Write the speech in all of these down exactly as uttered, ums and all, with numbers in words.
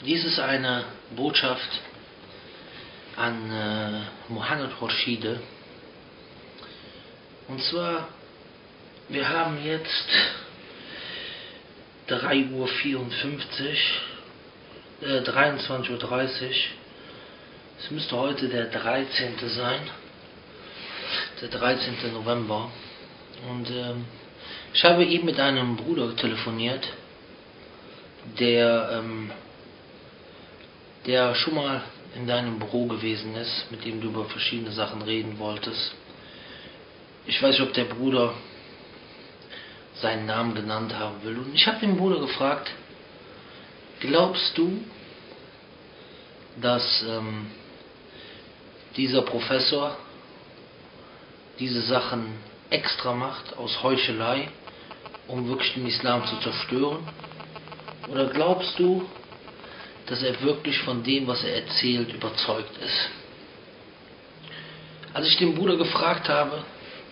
Dies ist eine Botschaft an äh, Mohammed Khorshide. Und zwar, wir haben jetzt drei Uhr vierundfünfzig, äh, dreiundzwanzig Uhr dreißig. Es müsste heute der dreizehnte sein, der dreizehnte November. Und ähm, ich habe eben mit einem Bruder telefoniert, der, ähm, der schon mal in deinem Büro gewesen ist, mit dem du über verschiedene Sachen reden wolltest. Ich weiß nicht, ob der Bruder seinen Namen genannt haben will. Und ich habe den Bruder gefragt, glaubst du, dass ähm, dieser Professor diese Sachen extra macht, aus Heuchelei, um wirklich den Islam zu zerstören? Oder glaubst du, dass er wirklich von dem, was er erzählt, überzeugt ist? Als ich den Bruder gefragt habe,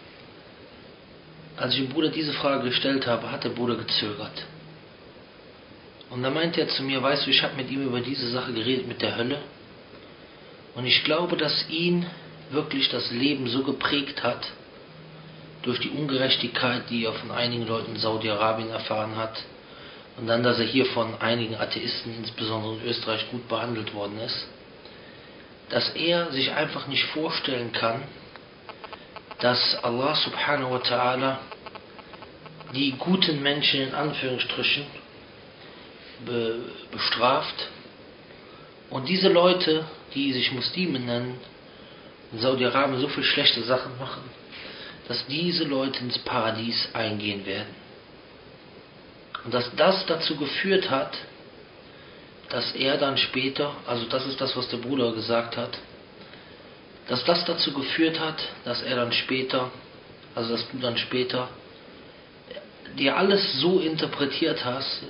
als ich dem Bruder diese Frage gestellt habe, hat der Bruder gezögert. Und dann meinte er zu mir, weißt du, ich habe mit ihm über diese Sache geredet, mit der Hölle. Und ich glaube, dass ihn wirklich das Leben so geprägt hat, durch die Ungerechtigkeit, die er von einigen Leuten in Saudi-Arabien erfahren hat, und dann, dass er hier von einigen Atheisten, insbesondere in Österreich, gut behandelt worden ist, dass er sich einfach nicht vorstellen kann, dass Allah subhanahu wa ta'ala die guten Menschen in Anführungsstrichen be bestraft und diese Leute, die sich Muslime nennen, in Saudi-Arabien so viel schlechte Sachen machen, dass diese Leute ins Paradies eingehen werden. Und dass das dazu geführt hat, dass er dann später, also das ist das, was der Bruder gesagt hat, dass das dazu geführt hat, dass er dann später, also dass du dann später dir alles so interpretiert hast,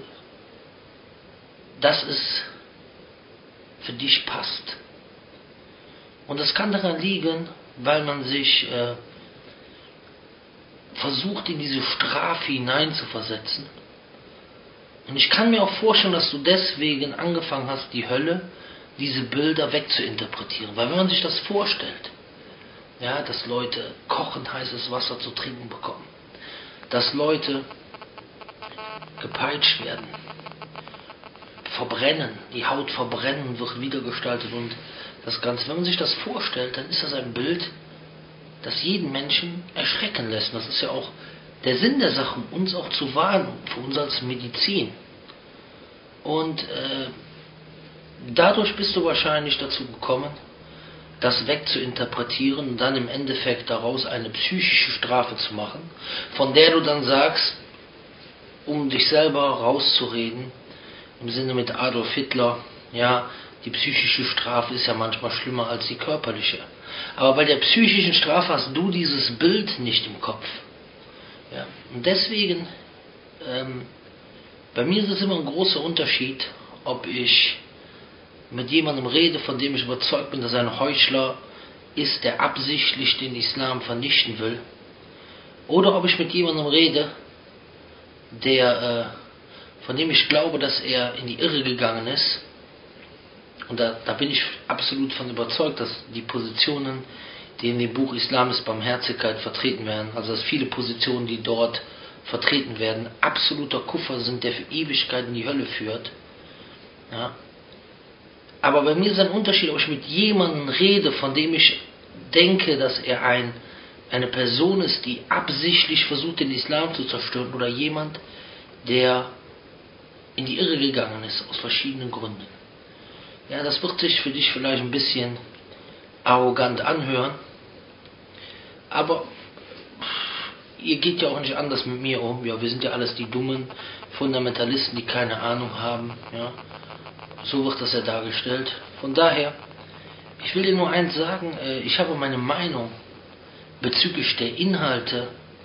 dass es für dich passt. Und das kann daran liegen, weil man sich äh, versucht, in diese Strafe hineinzuversetzen. Und ich kann mir auch vorstellen, dass du deswegen angefangen hast, die Hölle, diese Bilder wegzuinterpretieren. Weil wenn man sich das vorstellt, ja, dass Leute kochend heißes Wasser zu trinken bekommen, dass Leute gepeitscht werden, verbrennen, die Haut verbrennen wird wiedergestaltet und das Ganze. Wenn man sich das vorstellt, dann ist das ein Bild, das jeden Menschen erschrecken lässt. Das ist ja auch der Sinn der Sache, um uns auch zu warnen, für uns als Medizin. Und äh, dadurch bist du wahrscheinlich dazu gekommen, das wegzuinterpretieren und dann im Endeffekt daraus eine psychische Strafe zu machen, von der du dann sagst, um dich selber rauszureden, im Sinne mit Adolf Hitler, ja, die psychische Strafe ist ja manchmal schlimmer als die körperliche. Aber bei der psychischen Strafe hast du dieses Bild nicht im Kopf. Ja, und deswegen, ähm, bei mir ist es immer ein großer Unterschied, ob ich mit jemandem rede, von dem ich überzeugt bin, dass er ein Heuchler ist, der absichtlich den Islam vernichten will, oder ob ich mit jemandem rede, der, äh, von dem ich glaube, dass er in die Irre gegangen ist. Und da, da bin ich absolut von überzeugt, dass die Positionen, die in dem Buch Islam ist Barmherzigkeit vertreten werden, also dass viele Positionen, die dort vertreten werden, absoluter Kuffer sind, der für Ewigkeit in die Hölle führt. Ja. Aber bei mir ist ein Unterschied, ob ich mit jemandem rede, von dem ich denke, dass er ein, eine Person ist, die absichtlich versucht, den Islam zu zerstören, oder jemand, der in die Irre gegangen ist, aus verschiedenen Gründen. Ja, das wird sich für dich vielleicht ein bisschen arrogant anhören, aber ihr geht ja auch nicht anders mit mir um. Ja, wir sind ja alles die dummen Fundamentalisten, die keine Ahnung haben. Ja, so wird das ja dargestellt. Von daher, ich will dir nur eins sagen, ich habe meine Meinung bezüglich der Inhalte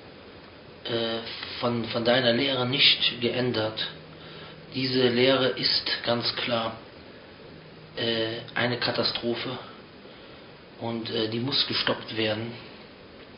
von, von deiner Lehre nicht geändert. Diese Lehre ist ganz klar eine Katastrophe und die muss gestoppt werden.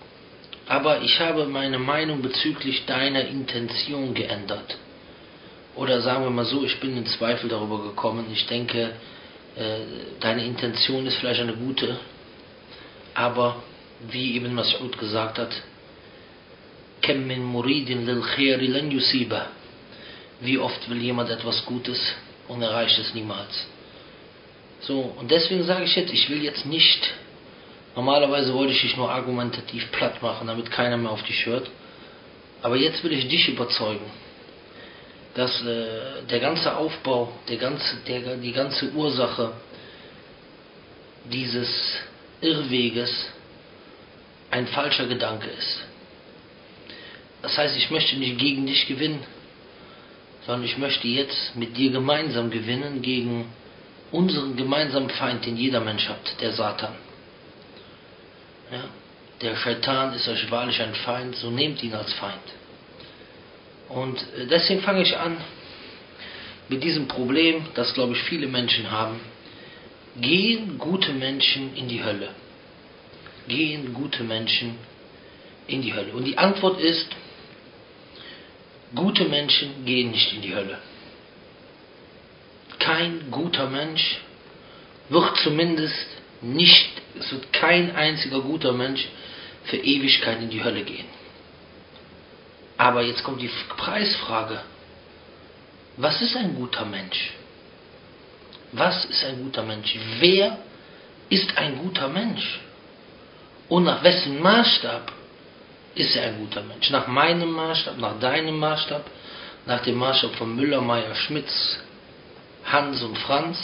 Aber ich habe meine Meinung bezüglich deiner Intention geändert. Oder sagen wir mal so, ich bin in Zweifel darüber gekommen, ich denke, äh, deine Intention ist vielleicht eine gute, aber wie Ibn Mas'ud gesagt hat, Kam min muridin lil khairi lan yusiba. Wie oft will jemand etwas Gutes und erreicht es niemals. So, und deswegen sage ich jetzt, ich will jetzt nicht, normalerweise wollte ich dich nur argumentativ platt machen, damit keiner mehr auf dich hört, aber jetzt will ich dich überzeugen, dass äh, der ganze Aufbau, der ganze, der, die ganze Ursache dieses Irrweges ein falscher Gedanke ist. Das heißt, ich möchte nicht gegen dich gewinnen, sondern ich möchte jetzt mit dir gemeinsam gewinnen gegen unseren gemeinsamen Feind, den jeder Mensch hat, der Satan. Ja? Der Shaitan ist euch wahrlich ein Feind, so nehmt ihn als Feind. Und deswegen fange ich an mit diesem Problem, das glaube ich viele Menschen haben. Gehen gute Menschen in die Hölle? Gehen gute Menschen in die Hölle? Und die Antwort ist, gute Menschen gehen nicht in die Hölle. Kein guter Mensch wird zumindest nicht, es wird kein einziger guter Mensch für Ewigkeit in die Hölle gehen. Aber jetzt kommt die Preisfrage. Was ist ein guter Mensch? Was ist ein guter Mensch? Wer ist ein guter Mensch? Und nach wessen Maßstab ist er ein guter Mensch? Nach meinem Maßstab, nach deinem Maßstab, nach dem Maßstab von Müller, Meyer, Schmitz, Hans und Franz?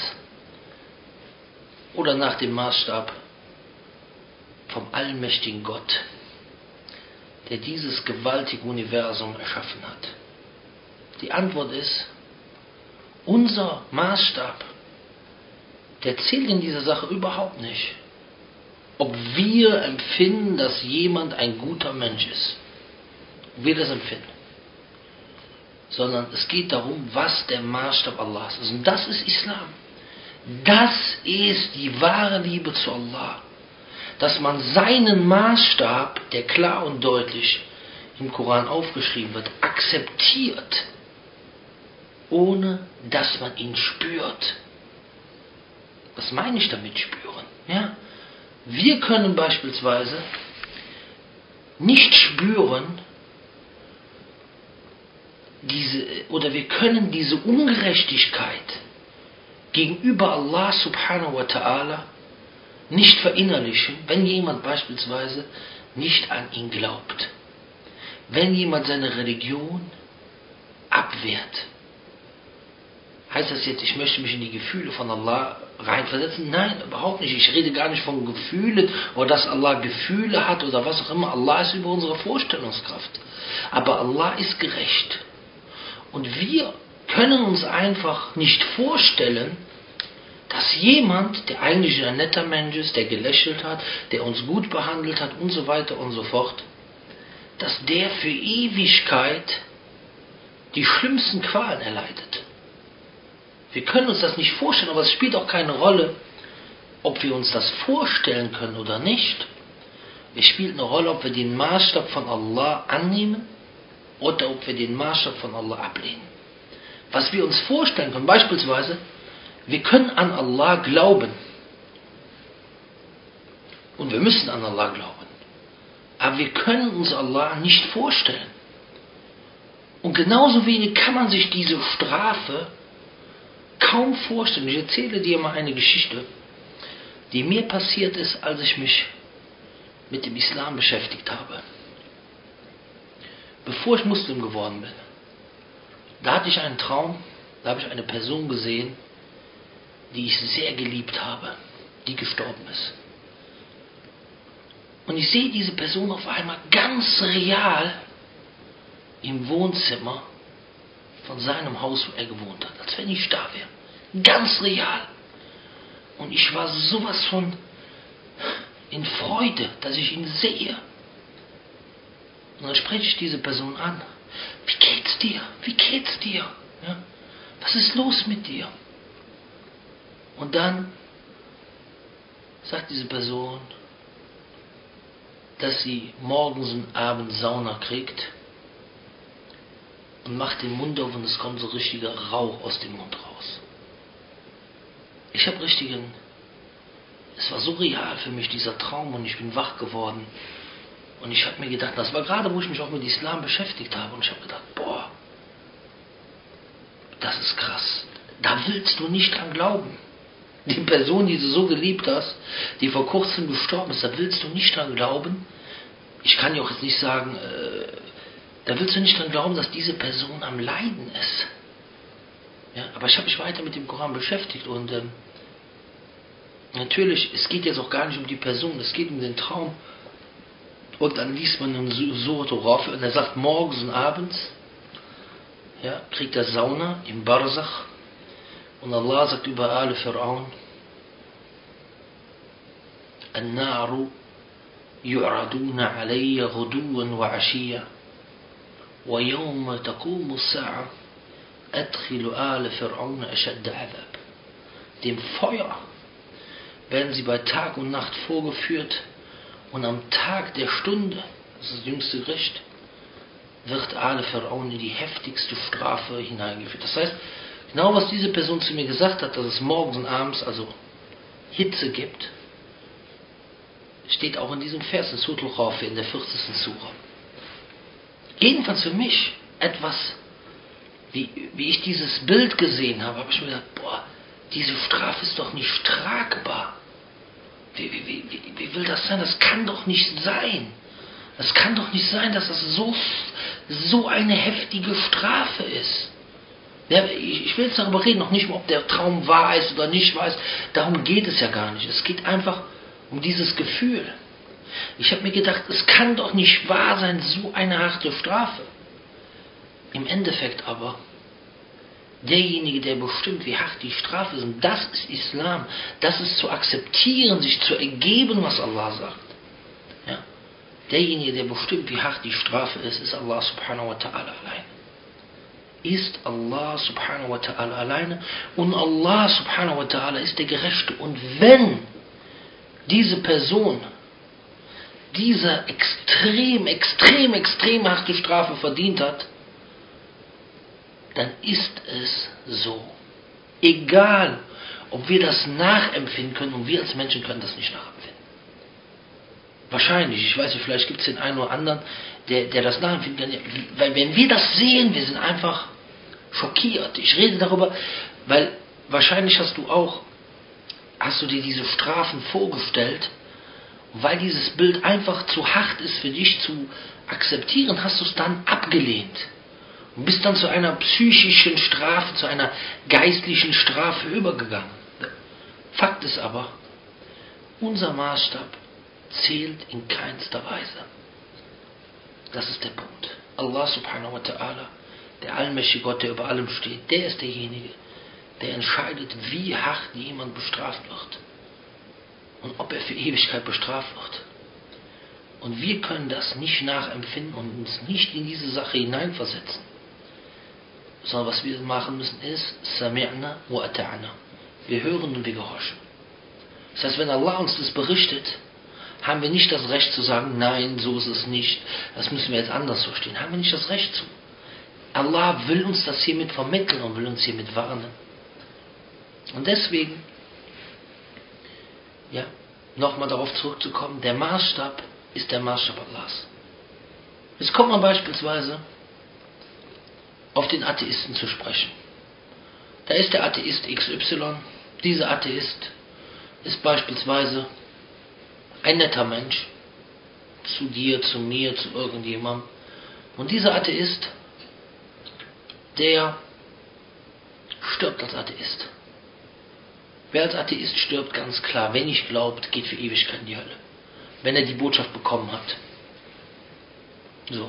Oder nach dem Maßstab vom allmächtigen Gott, der dieses gewaltige Universum erschaffen hat? Die Antwort ist, unser Maßstab, der zählt in dieser Sache überhaupt nicht. Ob wir empfinden, dass jemand ein guter Mensch ist. Ob wir das empfinden. Sondern es geht darum, was der Maßstab Allahs ist. Und das ist Islam. Das ist die wahre Liebe zu Allah. Dass man seinen Maßstab, der klar und deutlich im Koran aufgeschrieben wird, akzeptiert, ohne dass man ihn spürt. Was meine ich damit spüren? Ja? Wir können beispielsweise nicht spüren, diese, oder wir können diese Ungerechtigkeit gegenüber Allah subhanahu wa ta'ala nicht verinnerlichen, wenn jemand beispielsweise nicht an ihn glaubt. Wenn jemand seine Religion abwehrt. Heißt das jetzt, ich möchte mich in die Gefühle von Allah reinversetzen? Nein, überhaupt nicht. Ich rede gar nicht von Gefühlen oder dass Allah Gefühle hat oder was auch immer. Allah ist über unsere Vorstellungskraft. Aber Allah ist gerecht. Und wir können uns einfach nicht vorstellen, dass jemand, der eigentlich ein netter Mensch ist, der gelächelt hat, der uns gut behandelt hat und so weiter und so fort, dass der für Ewigkeit die schlimmsten Qualen erleidet. Wir können uns das nicht vorstellen, aber es spielt auch keine Rolle, ob wir uns das vorstellen können oder nicht. Es spielt eine Rolle, ob wir den Maßstab von Allah annehmen oder ob wir den Maßstab von Allah ablehnen. Was wir uns vorstellen können, beispielsweise, wir können an Allah glauben. Und wir müssen an Allah glauben. Aber wir können uns Allah nicht vorstellen. Und genauso wenig kann man sich diese Strafe kaum vorstellen. Ich erzähle dir mal eine Geschichte, die mir passiert ist, als ich mich mit dem Islam beschäftigt habe. Bevor ich Muslim geworden bin, da hatte ich einen Traum, da habe ich eine Person gesehen, die ich sehr geliebt habe, die gestorben ist. Und ich sehe diese Person auf einmal ganz real im Wohnzimmer von seinem Haus, wo er gewohnt hat, als wenn ich da wäre. Ganz real. Und ich war sowas von in Freude, dass ich ihn sehe. Und dann spreche ich diese Person an. Wie geht's dir? Wie geht's dir? Ja? Was ist los mit dir? Und dann sagt diese Person, dass sie morgens und abends Sauna kriegt und macht den Mund auf und es kommt so richtiger Rauch aus dem Mund raus. Ich habe richtigen, es war so real für mich, dieser Traum, und ich bin wach geworden. Und ich habe mir gedacht, das war gerade, wo ich mich auch mit Islam beschäftigt habe, und ich habe gedacht, boah, das ist krass. Da willst du nicht dran glauben. Die Person, die du so geliebt hast, die vor kurzem gestorben ist, da willst du nicht dran glauben. Ich kann dir auch jetzt nicht sagen, äh, da willst du nicht dran glauben, dass diese Person am Leiden ist. Ja, aber ich habe mich weiter mit dem Koran beschäftigt, und ähm, natürlich, es geht jetzt auch gar nicht um die Person, es geht um den Traum. Und dann liest man in Surat al-Ghafir, und er sagt, morgens und abends, ja, kriegt er Sauna im Barzach. Und Allah sagt über Al Fir'aun, An-Naru yu'raduna alayya ghuduwan wa ashiya wa yawma taqumu as-sa'a adkhilu Al Fir'aun ashadda adhab. Dem Feuer werden sie bei Tag und Nacht vorgeführt, und am Tag der Stunde, das ist das jüngste Gericht, wird Al Fir'aun in die heftigste Strafe hineingeführt. Das heißt, genau was diese Person zu mir gesagt hat, dass es morgens und abends also Hitze gibt, steht auch in diesem Vers in Surat al-Ghafir in der vierzigsten Sura. Jedenfalls für mich etwas, wie, wie ich dieses Bild gesehen habe, habe ich mir gedacht, boah, diese Strafe ist doch nicht tragbar. Wie, wie, wie, wie will das sein? Das kann doch nicht sein. Es kann doch nicht sein, dass das so, so eine heftige Strafe ist. Ja, ich, ich will jetzt darüber reden, noch nicht mal, ob der Traum wahr ist oder nicht wahr ist. Darum geht es ja gar nicht. Es geht einfach um dieses Gefühl. Ich habe mir gedacht, es kann doch nicht wahr sein, so eine harte Strafe. Im Endeffekt aber, derjenige, der bestimmt, wie hart die Strafe ist, und das ist Islam, das ist zu akzeptieren, sich zu ergeben, was Allah sagt. Ja? Derjenige, der bestimmt, wie hart die Strafe ist, ist Allah subhanahu wa ta'ala allein. Ist Allah subhanahu wa ta'ala alleine, und Allah subhanahu wa ta'ala ist der Gerechte. Und wenn diese Person diese extrem, extrem, extrem harte Strafe verdient hat, dann ist es so. Egal, ob wir das nachempfinden können, und wir als Menschen können das nicht nachempfinden. Wahrscheinlich, ich weiß nicht, vielleicht gibt es den einen oder anderen, der, der das nachempfinden kann. Weil wenn wir das sehen, wir sind einfach schockiert. Ich rede darüber, weil wahrscheinlich hast du auch, hast du dir diese Strafen vorgestellt, und weil dieses Bild einfach zu hart ist für dich zu akzeptieren, hast du es dann abgelehnt. Und bist dann zu einer psychischen Strafe, zu einer geistlichen Strafe übergegangen. Fakt ist aber, unser Maßstab zählt in keinster Weise. Das ist der Punkt. Allah subhanahu wa ta'ala, der allmächtige Gott, der über allem steht, der ist derjenige, der entscheidet, wie hart jemand bestraft wird. Und ob er für Ewigkeit bestraft wird. Und wir können das nicht nachempfinden und uns nicht in diese Sache hineinversetzen. Sondern was wir machen müssen ist, Sami'na wa ata'na. Wir hören und wir gehorchen. Das heißt, wenn Allah uns das berichtet, haben wir nicht das Recht zu sagen, nein, so ist es nicht, das müssen wir jetzt anders verstehen. Haben wir nicht das Recht zu. Allah will uns das hiermit vermitteln und will uns hiermit warnen. Und deswegen, ja, nochmal darauf zurückzukommen, der Maßstab ist der Maßstab Allahs. Jetzt kommt man beispielsweise auf den Atheisten zu sprechen. Da ist der Atheist X Y. Dieser Atheist ist beispielsweise ein netter Mensch. Zu dir, zu mir, zu irgendjemandem. Und dieser Atheist, der stirbt als Atheist. Wer als Atheist stirbt, ganz klar, wenn nicht glaubt, geht für Ewigkeit in die Hölle. Wenn er die Botschaft bekommen hat. So.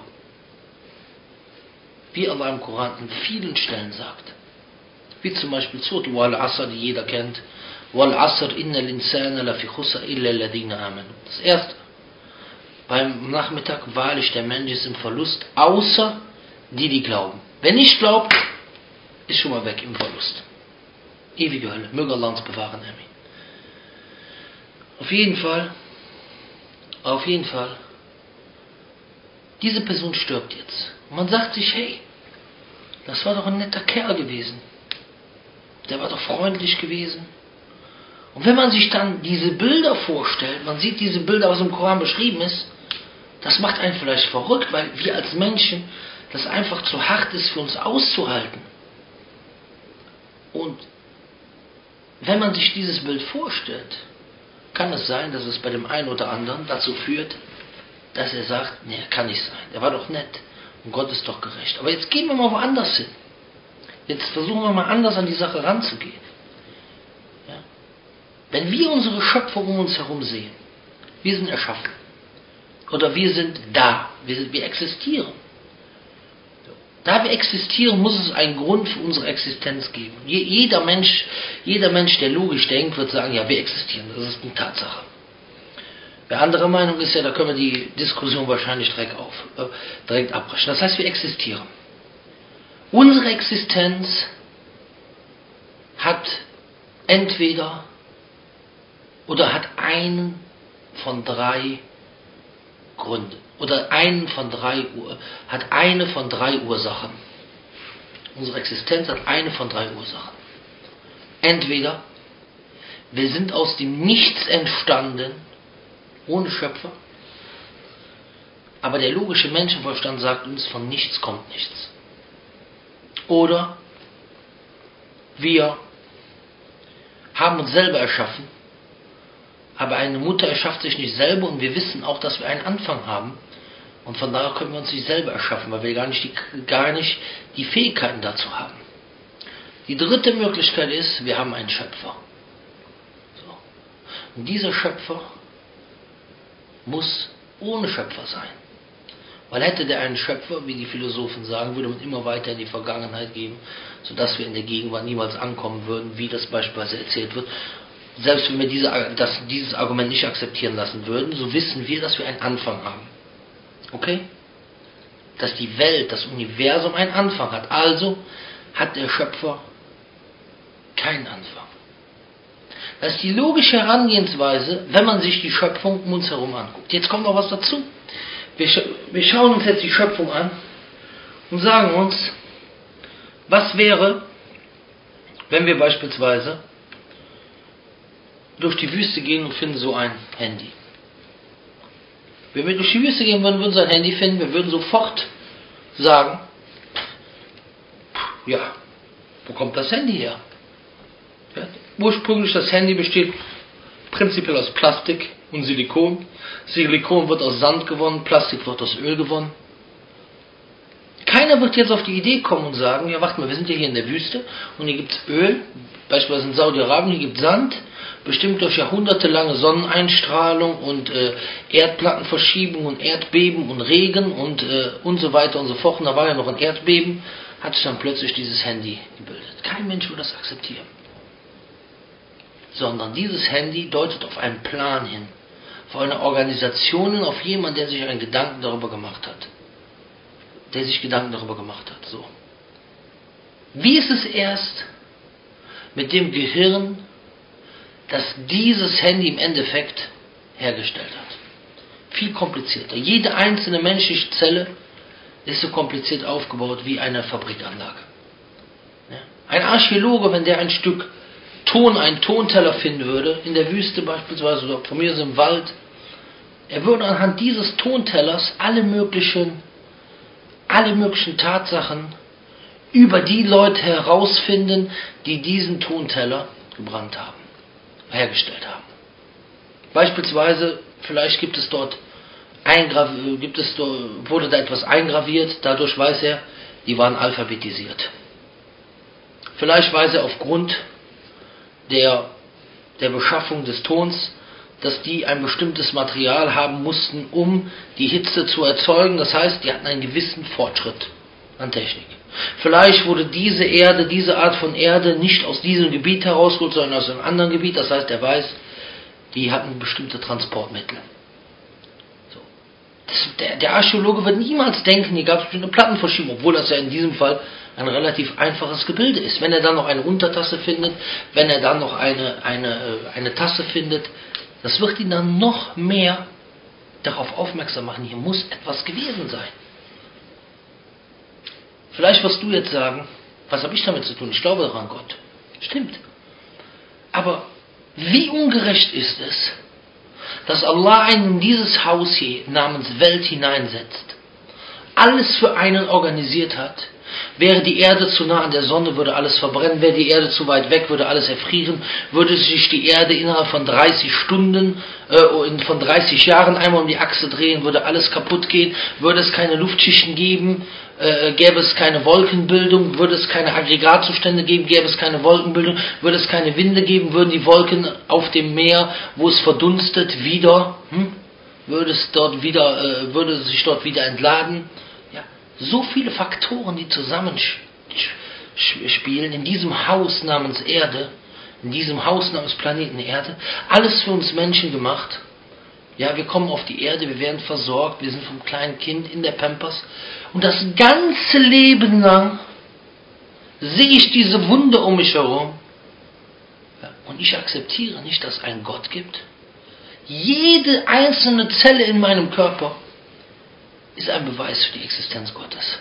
Wie Allah im Koran an vielen Stellen sagt. Wie zum Beispiel Surat Wal-Asr, die jeder kennt. Wal-Asr inna l-insana lafi khusr illa alladhina amanu. Das erste. Beim Nachmittag, wahrlich, der Mensch ist im Verlust, außer die, die glauben. Wer nicht glaubt, ist schon mal weg im Verlust. Ewige Hölle. Möge Allah uns bewahren. Amen. Auf jeden Fall, auf jeden Fall, diese Person stirbt jetzt. Und man sagt sich, hey, das war doch ein netter Kerl gewesen. Der war doch freundlich gewesen. Und wenn man sich dann diese Bilder vorstellt, man sieht diese Bilder, was im Koran beschrieben ist, das macht einen vielleicht verrückt, weil wir als Menschen, das einfach zu hart ist für uns auszuhalten. Und wenn man sich dieses Bild vorstellt, kann es sein, dass es bei dem einen oder anderen dazu führt, dass er sagt, nee, kann nicht sein, er war doch nett und Gott ist doch gerecht. Aber jetzt gehen wir mal woanders hin. Jetzt versuchen wir mal anders an die Sache ranzugehen. Ja? Wenn wir unsere Schöpfung um uns herum sehen, wir sind erschaffen. Oder wir sind da, wir, sind, wir existieren. Da wir existieren, muss es einen Grund für unsere Existenz geben. Je, jeder Mensch, jeder Mensch, der logisch denkt, wird sagen, ja, wir existieren, das ist eine Tatsache. Wer anderer Meinung ist, ja, da können wir die Diskussion wahrscheinlich direkt, auf, äh, direkt abbrechen. Das heißt, wir existieren. Unsere Existenz hat entweder oder hat einen von drei Gründen oder einen von drei hat eine von drei Ursachen. Unsere Existenz hat eine von drei Ursachen. Entweder wir sind aus dem Nichts entstanden, ohne Schöpfer, aber der logische Menschenverstand sagt uns, von nichts kommt nichts. Oder wir haben uns selber erschaffen, aber eine Mutter erschafft sich nicht selber und wir wissen auch, dass wir einen Anfang haben und von daher können wir uns nicht selber erschaffen, weil wir gar nicht die, gar nicht die Fähigkeiten dazu haben. Die dritte Möglichkeit ist, wir haben einen Schöpfer. So. Und dieser Schöpfer muss ohne Schöpfer sein. Weil hätte der einen Schöpfer, wie die Philosophen sagen, würde man immer weiter in die Vergangenheit gehen, sodass wir in der Gegenwart niemals ankommen würden, wie das beispielsweise erzählt wird. Selbst wenn wir diese, das, dieses Argument nicht akzeptieren lassen würden, so wissen wir, dass wir einen Anfang haben. Okay? Dass die Welt, das Universum einen Anfang hat. Also hat der Schöpfer keinen Anfang. Das ist die logische Herangehensweise, wenn man sich die Schöpfung um uns herum anguckt. Jetzt kommt noch was dazu. Wir, sch wir schauen uns jetzt die Schöpfung an und sagen uns, was wäre, wenn wir beispielsweise durch die Wüste gehen und finden so ein Handy. Wenn wir durch die Wüste gehen würden, würden wir ein Handy finden, wir würden sofort sagen, ja, wo kommt das Handy her? Ja, ursprünglich das Handy besteht prinzipiell aus Plastik und Silikon. Silikon wird aus Sand gewonnen, Plastik wird aus Öl gewonnen. Keiner wird jetzt auf die Idee kommen und sagen, ja warte mal, wir sind ja hier in der Wüste und hier gibt es Öl, beispielsweise in Saudi-Arabien, hier gibt es Sand, bestimmt durch jahrhundertelange Sonneneinstrahlung und äh, Erdplattenverschiebung und Erdbeben und Regen und, äh, und so weiter und so fort. Und da war ja noch ein Erdbeben, hat sich dann plötzlich dieses Handy gebildet. Kein Mensch will das akzeptieren. Sondern dieses Handy deutet auf einen Plan hin, auf eine Organisation hin, auf jemanden, der sich einen Gedanken darüber gemacht hat. Der sich Gedanken darüber gemacht hat. So. Wie ist es erst mit dem Gehirn, das dieses Handy im Endeffekt hergestellt hat? Viel komplizierter. Jede einzelne menschliche Zelle ist so kompliziert aufgebaut wie eine Fabrikanlage. Ja? Ein Archäologe, wenn der ein Stück Ton, einen Tonteller finden würde, in der Wüste beispielsweise oder von mir aus im Wald, er würde anhand dieses Tontellers alle möglichen, alle möglichen Tatsachen über die Leute herausfinden, die diesen Tonteller gebrannt haben, hergestellt haben. Beispielsweise, vielleicht gibt es dort eingraviert, gibt es dort, wurde da etwas eingraviert, dadurch weiß er, die waren alphabetisiert. Vielleicht weiß er aufgrund der, der Beschaffung des Tons, dass die ein bestimmtes Material haben mussten, um die Hitze zu erzeugen. Das heißt, die hatten einen gewissen Fortschritt an Technik. Vielleicht wurde diese Erde, diese Art von Erde nicht aus diesem Gebiet herausgeholt, sondern aus einem anderen Gebiet. Das heißt, er weiß, die hatten bestimmte Transportmittel. So. Das, der, der Archäologe wird niemals denken, hier gab es bestimmte Plattenverschiebung, obwohl das ja in diesem Fall ein relativ einfaches Gebilde ist. Wenn er dann noch eine Untertasse findet, wenn er dann noch eine, eine, eine Tasse findet, das wird ihn dann noch mehr darauf aufmerksam machen, hier muss etwas gewesen sein. Vielleicht wirst du jetzt sagen, was habe ich damit zu tun? Ich glaube daran Gott. Stimmt. Aber wie ungerecht ist es, dass Allah einen in dieses Haus hier namens Welt hineinsetzt, alles für einen organisiert hat. Wäre die Erde zu nah an der Sonne, würde alles verbrennen. Wäre die Erde zu weit weg, würde alles erfrieren. Würde sich die Erde innerhalb von dreißig Stunden, äh, von dreißig Jahren einmal um die Achse drehen, würde alles kaputt gehen. Würde es keine Luftschichten geben, äh, gäbe es keine Wolkenbildung. Würde es keine Aggregatzustände geben, gäbe es keine Wolkenbildung. Würde es keine Winde geben, würden die Wolken auf dem Meer, wo es verdunstet, wieder, hm, würde es dort wieder, äh, würde es sich dort wieder entladen. So viele Faktoren, die zusammenspielen in diesem Haus namens Erde, in diesem Haus namens Planeten Erde, alles für uns Menschen gemacht. Ja, wir kommen auf die Erde, wir werden versorgt, wir sind vom kleinen Kind in der Pampers und das ganze Leben lang sehe ich diese Wunder um mich herum. Ja, und ich akzeptiere nicht, dass es einen Gott gibt. Jede einzelne Zelle in meinem Körper ist ein Beweis für die Existenz Gottes.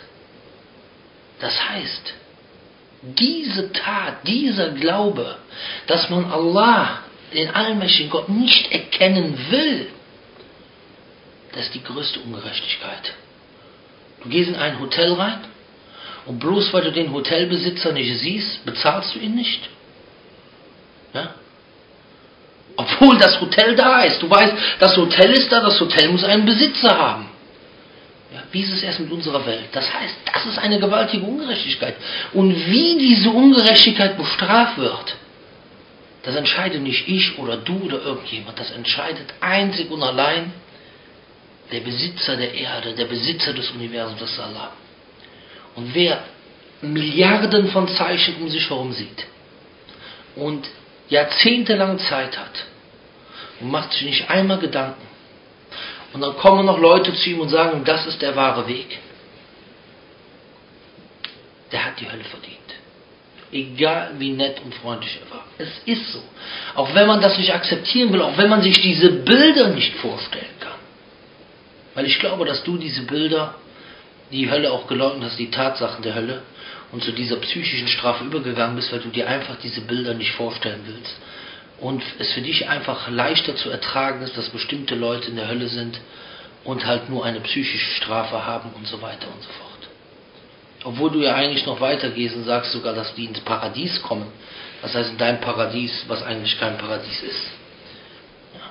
Das heißt, diese Tat, dieser Glaube, dass man Allah, den allmächtigen Gott, nicht erkennen will, das ist die größte Ungerechtigkeit. Du gehst in ein Hotel rein und bloß weil du den Hotelbesitzer nicht siehst, bezahlst du ihn nicht. Ja? Obwohl das Hotel da ist. Du weißt, das Hotel ist da, das Hotel muss einen Besitzer haben. Ja, wie ist es erst mit unserer Welt? Das heißt, das ist eine gewaltige Ungerechtigkeit. Und wie diese Ungerechtigkeit bestraft wird, das entscheidet nicht ich oder du oder irgendjemand. Das entscheidet einzig und allein der Besitzer der Erde, der Besitzer des Universums, das ist Allah. Und wer Milliarden von Zeichen um sich herum sieht und jahrzehntelang Zeit hat und macht sich nicht einmal Gedanken, und dann kommen noch Leute zu ihm und sagen, das ist der wahre Weg. Der hat die Hölle verdient. Egal wie nett und freundlich er war. Es ist so. Auch wenn man das nicht akzeptieren will, auch wenn man sich diese Bilder nicht vorstellen kann. Weil ich glaube, dass du diese Bilder, die Hölle auch geleugnet hast, die Tatsachen der Hölle, und zu dieser psychischen Strafe übergegangen bist, weil du dir einfach diese Bilder nicht vorstellen willst. Und es für dich einfach leichter zu ertragen ist, dass bestimmte Leute in der Hölle sind und halt nur eine psychische Strafe haben und so weiter und so fort. Obwohl du ja eigentlich noch weitergehst und sagst sogar, dass die ins Paradies kommen. Das heißt in dein Paradies, was eigentlich kein Paradies ist. Ja.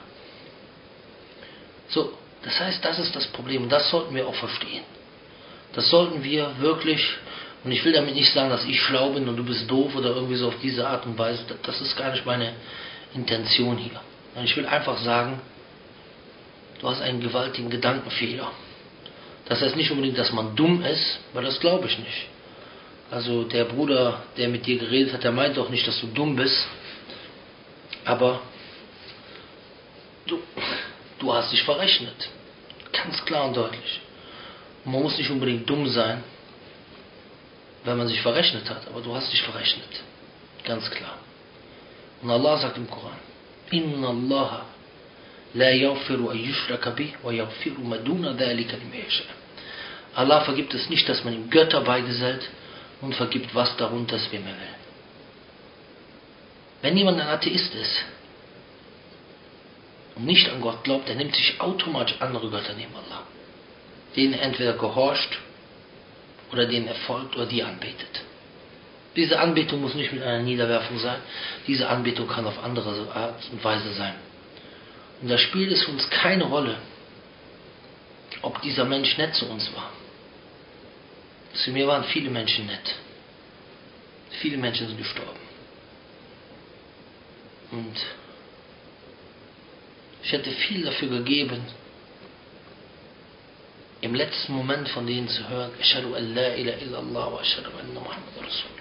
So, das heißt, das ist das Problem. Und das sollten wir auch verstehen. Das sollten wir wirklich, und ich will damit nicht sagen, dass ich schlau bin und du bist doof oder irgendwie so auf diese Art und Weise. Das ist gar nicht meine Intention hier. Ich will einfach sagen, du hast einen gewaltigen Gedankenfehler. Das heißt nicht unbedingt, dass man dumm ist, weil das glaube ich nicht. Also der Bruder, der mit dir geredet hat, der meint doch nicht, dass du dumm bist, aber du, du hast dich verrechnet. Ganz klar und deutlich. Und man muss nicht unbedingt dumm sein, wenn man sich verrechnet hat, aber du hast dich verrechnet. Ganz klar. Und Allah sagt im Koran, Inna Allah la yaghfiru an yushraka bih wa yaghfiru ma duna dhalika liman yasha. Allah vergibt es nicht, dass man ihm Götter beigesellt und vergibt, was darunter ist, wem er will. Wenn jemand ein Atheist ist und nicht an Gott glaubt, der nimmt sich automatisch andere Götter neben Allah, denen er entweder gehorcht oder denen er folgt oder die anbetet. Diese Anbetung muss nicht mit einer Niederwerfung sein. Diese Anbetung kann auf andere Art und Weise sein. Und da spielt es für uns keine Rolle, ob dieser Mensch nett zu uns war. Zu mir waren viele Menschen nett. Viele Menschen sind gestorben. Und ich hätte viel dafür gegeben, im letzten Moment von denen zu hören, Ashhadu an la ilaha illallah wa ashhadu anna Muhammad Rasulullah.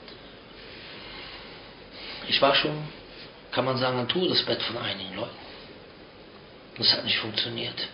Ich war schon, kann man sagen, am Todesbett von einigen Leuten. Das hat nicht funktioniert.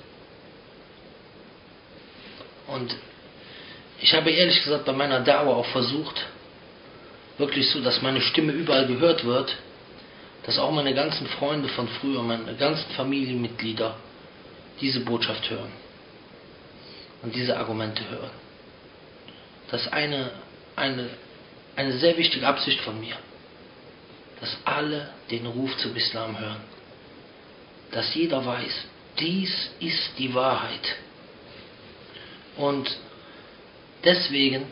Und ich habe ehrlich gesagt bei meiner Dauer auch versucht, wirklich so, dass meine Stimme überall gehört wird, dass auch meine ganzen Freunde von früher, meine ganzen Familienmitglieder diese Botschaft hören und diese Argumente hören. dass eine, eine, eine sehr wichtige Absicht von mir, dass alle den Ruf zum Islam hören. Dass jeder weiß, dies ist die Wahrheit. Und deswegen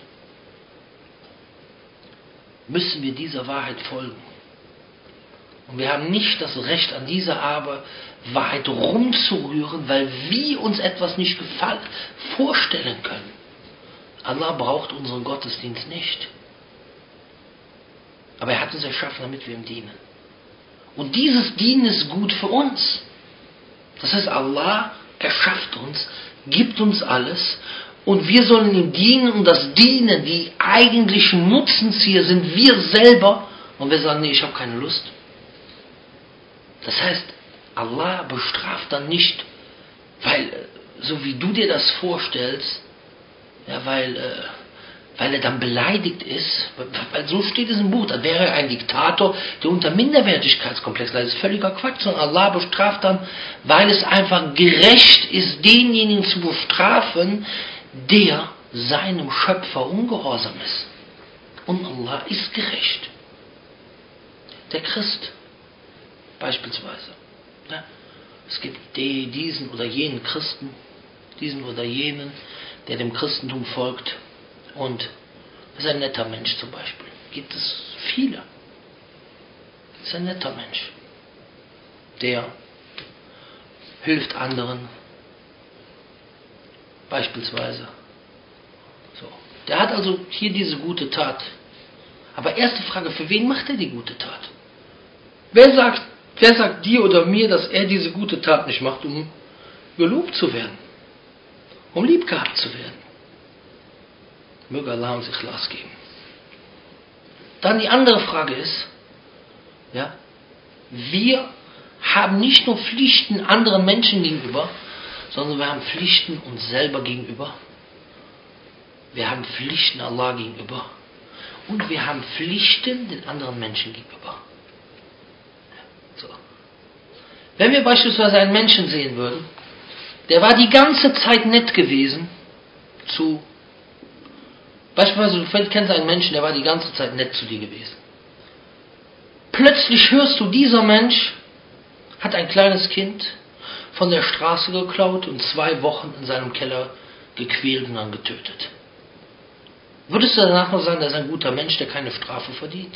müssen wir dieser Wahrheit folgen. Und wir haben nicht das Recht, an dieser aber Wahrheit rumzurühren, weil wir uns etwas nicht gefallen, vorstellen können. Allah braucht unseren Gottesdienst nicht. Aber er hat uns erschaffen, damit wir ihm dienen. Und dieses Dienen ist gut für uns. Das heißt, Allah erschafft uns, gibt uns alles und wir sollen ihm dienen, und das Dienen, die eigentlichen Nutzenzieher sind wir selber, und wir sagen, nee, ich habe keine Lust. Das heißt, Allah bestraft dann nicht, weil, so wie du dir das vorstellst, ja, weil, äh, weil er dann beleidigt ist, weil so steht es im Buch, dann wäre er ein Diktator, der unter Minderwertigkeitskomplex leidet. Das ist völliger Quatsch, sondern Allah bestraft dann, weil es einfach gerecht ist, denjenigen zu bestrafen, der seinem Schöpfer ungehorsam ist. Und Allah ist gerecht. Der Christ beispielsweise. Ja, es gibt die, diesen oder jenen Christen, diesen oder jenen, der dem Christentum folgt und ist ein netter Mensch zum Beispiel. Gibt es viele. Ist ein netter Mensch. Der hilft anderen. Beispielsweise. So. Der hat also hier diese gute Tat. Aber erste Frage, für wen macht er die gute Tat? Wer sagt, wer sagt dir oder mir, dass er diese gute Tat nicht macht, um gelobt zu werden? Um lieb gehabt zu werden? Möge Allah uns Ikhlas geben. Dann die andere Frage ist, ja, wir haben nicht nur Pflichten anderen Menschen gegenüber, sondern wir haben Pflichten uns selber gegenüber. Wir haben Pflichten Allah gegenüber. Und wir haben Pflichten den anderen Menschen gegenüber. So. Wenn wir beispielsweise einen Menschen sehen würden, der war die ganze Zeit nett gewesen zu, beispielsweise du kennst einen Menschen, der war die ganze Zeit nett zu dir gewesen. Plötzlich hörst du, dieser Mensch hat ein kleines Kind von der Straße geklaut und zwei Wochen in seinem Keller gequält und dann getötet. Würdest du danach noch sagen, er ist ein guter Mensch, der keine Strafe verdient?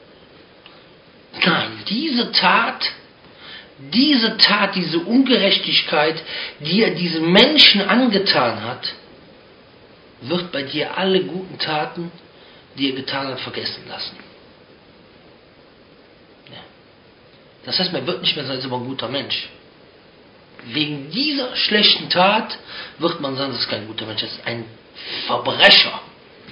Nein, diese Tat, diese Tat, diese Ungerechtigkeit, die er diesem Menschen angetan hat, wird bei dir alle guten Taten, die er getan hat, vergessen lassen. Ja. Das heißt, man wird nicht mehr sagen, er ist aber ein guter Mensch. Wegen dieser schlechten Tat wird man sagen, das ist kein guter Mensch, das ist ein Verbrecher.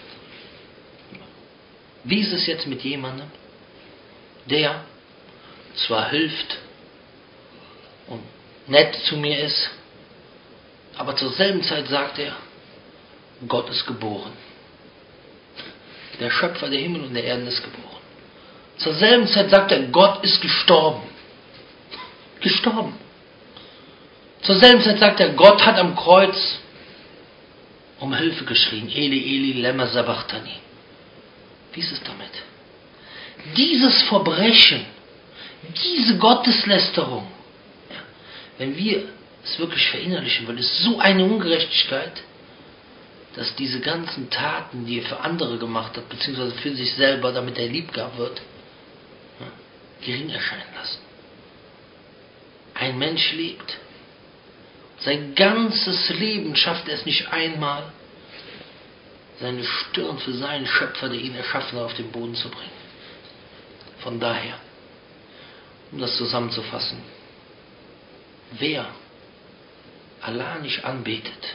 Wie ist es jetzt mit jemandem, der zwar hilft und nett zu mir ist, aber zur selben Zeit sagt er, Gott ist geboren. Der Schöpfer der Himmel und der Erden ist geboren. Zur selben Zeit sagt er, Gott ist gestorben. Gestorben. Zur selben Zeit sagt er, Gott hat am Kreuz um Hilfe geschrien. Eli, Eli, lema sabachthani. Wie ist es damit? Dieses Verbrechen, diese Gotteslästerung, ja, wenn wir es wirklich verinnerlichen wollen, ist so eine Ungerechtigkeit, dass diese ganzen Taten, die er für andere gemacht hat, beziehungsweise für sich selber, damit er lieb gehabt wird, ja, gering erscheinen lassen. Ein Mensch lebt. Sein ganzes Leben schafft er es nicht einmal, seine Stirn für seinen Schöpfer, der ihn erschaffen hat, auf den Boden zu bringen. Von daher, um das zusammenzufassen, wer Allah nicht anbetet,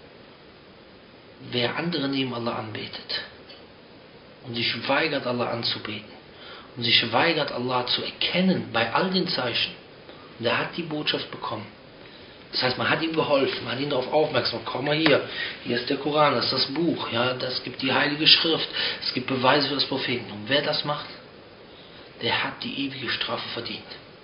wer andere neben Allah anbetet und sich weigert, Allah anzubeten und sich weigert, Allah zu erkennen bei all den Zeichen, und er hat die Botschaft bekommen. Das heißt, man hat ihm geholfen, man hat ihn darauf aufmerksam gemacht, komm mal hier, hier ist der Koran, das ist das Buch, ja, das gibt die Heilige Schrift, es gibt Beweise für das Prophetentum. Und wer das macht, der hat die ewige Strafe verdient.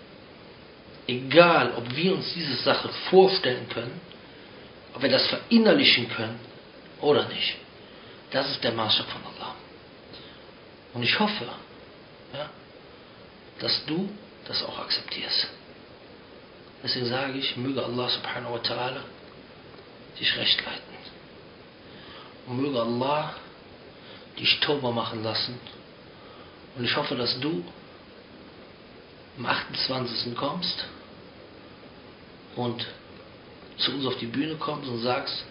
Egal, ob wir uns diese Sache vorstellen können, ob wir das verinnerlichen können oder nicht. Das ist der Maßstab von Allah. Und ich hoffe, ja, dass du das auch akzeptierst. Deswegen sage ich, möge Allah subhanahu wa ta'ala dich recht leiten. Und möge Allah dich Tauba machen lassen. Und ich hoffe, dass du am achtundzwanzigsten kommst und zu uns auf die Bühne kommst und sagst,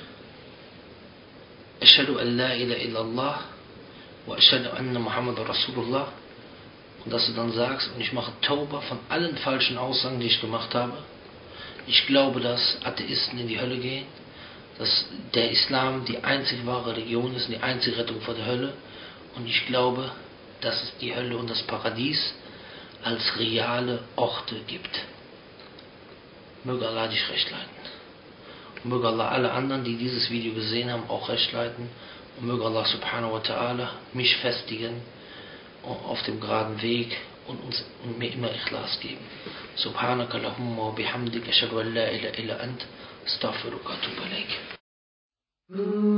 Ashhadu an la ilaha illallah wa ashhadu anna Muhammad Rasulullah. Und dass du dann sagst, und ich mache Tauba von allen falschen Aussagen, die ich gemacht habe. Ich glaube, dass Atheisten in die Hölle gehen, dass der Islam die einzig wahre Religion ist, die einzige Rettung vor der Hölle. Und ich glaube, dass es die Hölle und das Paradies als reale Orte gibt. Möge Allah dich recht leiten. Und möge Allah alle anderen, die dieses Video gesehen haben, auch recht leiten. Und möge Allah subhanahu wa ta'ala mich festigen auf dem geraden Weg und uns und mir immer Ikhlas geben. Subhanaka Allahumma wa bihamdik ashhadu an la ilaha illa ant astaghfiruka wa atubu ilaik.